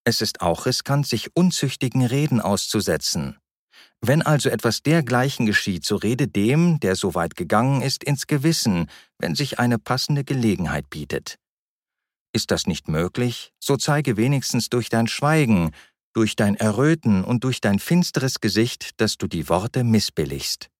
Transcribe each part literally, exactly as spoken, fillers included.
Es ist auch riskant, sich unzüchtigen Reden auszusetzen. Wenn also etwas dergleichen geschieht, so rede dem, der so weit gegangen ist, ins Gewissen, wenn sich eine passende Gelegenheit bietet. Ist das nicht möglich, so zeige wenigstens durch dein Schweigen, durch dein Erröten und durch dein finsteres Gesicht, dass du die Worte missbilligst.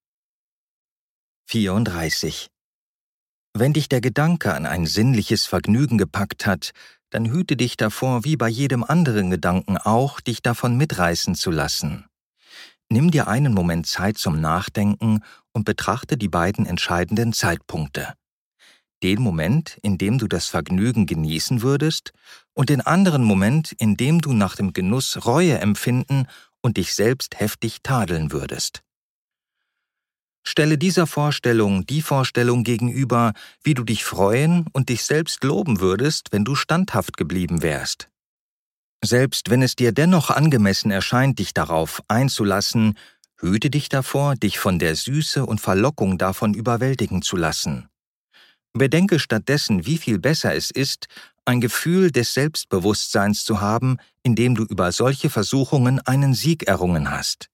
vierunddreißig. Wenn dich der Gedanke an ein sinnliches Vergnügen gepackt hat, dann hüte dich davor, wie bei jedem anderen Gedanken auch, dich davon mitreißen zu lassen. Nimm dir einen Moment Zeit zum Nachdenken und betrachte die beiden entscheidenden Zeitpunkte. Den Moment, in dem du das Vergnügen genießen würdest, und den anderen Moment, in dem du nach dem Genuss Reue empfinden und dich selbst heftig tadeln würdest. Stelle dieser Vorstellung die Vorstellung gegenüber, wie du dich freuen und dich selbst loben würdest, wenn du standhaft geblieben wärst. Selbst wenn es dir dennoch angemessen erscheint, dich darauf einzulassen, hüte dich davor, dich von der Süße und Verlockung davon überwältigen zu lassen. Bedenke stattdessen, wie viel besser es ist, ein Gefühl des Selbstbewusstseins zu haben, indem du über solche Versuchungen einen Sieg errungen hast.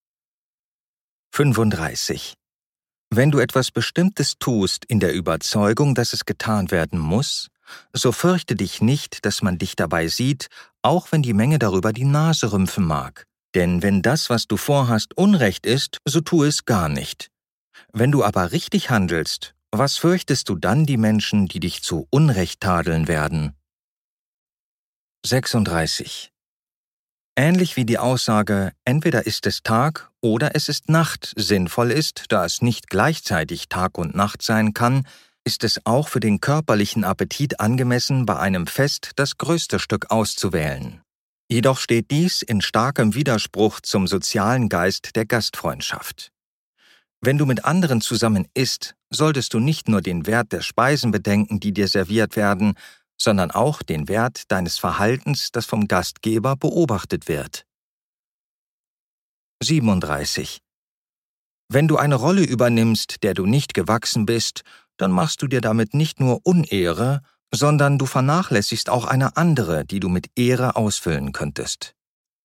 fünfunddreißig. Wenn du etwas Bestimmtes tust in der Überzeugung, dass es getan werden muss, so fürchte dich nicht, dass man dich dabei sieht, auch wenn die Menge darüber die Nase rümpfen mag. Denn wenn das, was du vorhast, Unrecht ist, so tu es gar nicht. Wenn du aber richtig handelst, was fürchtest du dann die Menschen, die dich zu Unrecht tadeln werden? sechsunddreißig. Ähnlich wie die Aussage, entweder ist es Tag oder es ist Nacht, sinnvoll ist, da es nicht gleichzeitig Tag und Nacht sein kann, ist es auch für den körperlichen Appetit angemessen, bei einem Fest das größte Stück auszuwählen. Jedoch steht dies in starkem Widerspruch zum sozialen Geist der Gastfreundschaft. Wenn du mit anderen zusammen isst, solltest du nicht nur den Wert der Speisen bedenken, die dir serviert werden, sondern auch den Wert deines Verhaltens, das vom Gastgeber beobachtet wird. siebenunddreißig. Wenn du eine Rolle übernimmst, der du nicht gewachsen bist, dann machst du dir damit nicht nur Unehre, sondern du vernachlässigst auch eine andere, die du mit Ehre ausfüllen könntest.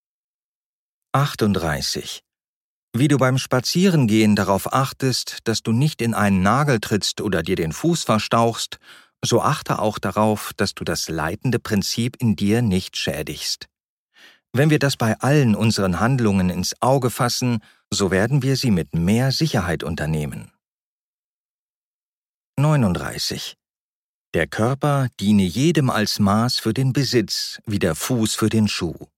achtunddreißig. Wie du beim Spazierengehen darauf achtest, dass du nicht in einen Nagel trittst oder dir den Fuß verstauchst, so achte auch darauf, dass du das leitende Prinzip in dir nicht schädigst. Wenn wir das bei allen unseren Handlungen ins Auge fassen, so werden wir sie mit mehr Sicherheit unternehmen. neununddreißig. Der Körper diene jedem als Maß für den Besitz, wie der Fuß für den Schuh.